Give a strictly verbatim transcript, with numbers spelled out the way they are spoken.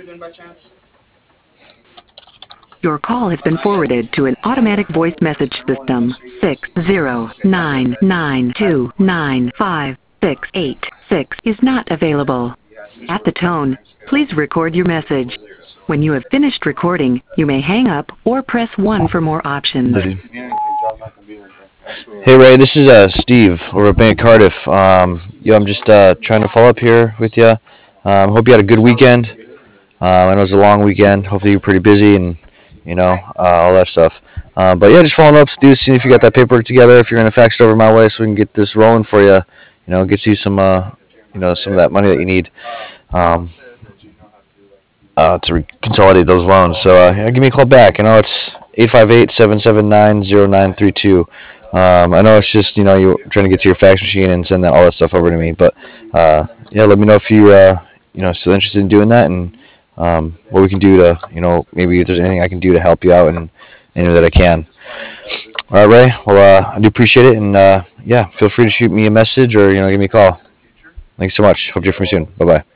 doing by chance? Your call has been forwarded to an automatic voice message system. six zero nine nine two nine five six eight six is not available. At the tone, please record your message. When you have finished recording, you may hang up or press one for more options. Hey Ray, this is uh, Steve over at Bank Cardiff. Um, yo, I'm just uh, trying to follow up here with you. Um, hope you had a good weekend. Um, I know it was a long weekend. Hopefully you're pretty busy and you know uh, all that stuff. Uh, but yeah, just following up, dude. See if you got that paperwork together. If you're gonna fax it over my way, so we can get this rolling for you. You know, get you some uh, you know some of that money that you need. Um, uh, to re- consolidate those loans. So uh, yeah, give me a call back. I know it's eight five eight, seven seven nine, zero nine three two. Um, I know it's just, you know, you're trying to get to your fax machine and send that all that stuff over to me. But uh, yeah, let me know if you, uh, you know, still interested in doing that and um, what we can do to, you know, maybe if there's anything I can do to help you out and any that I can. All right, Ray. Well, uh, I do appreciate it. And uh, yeah, feel free to shoot me a message or, you know, give me a call. Thanks so much. Hope to hear from you soon. Bye-bye.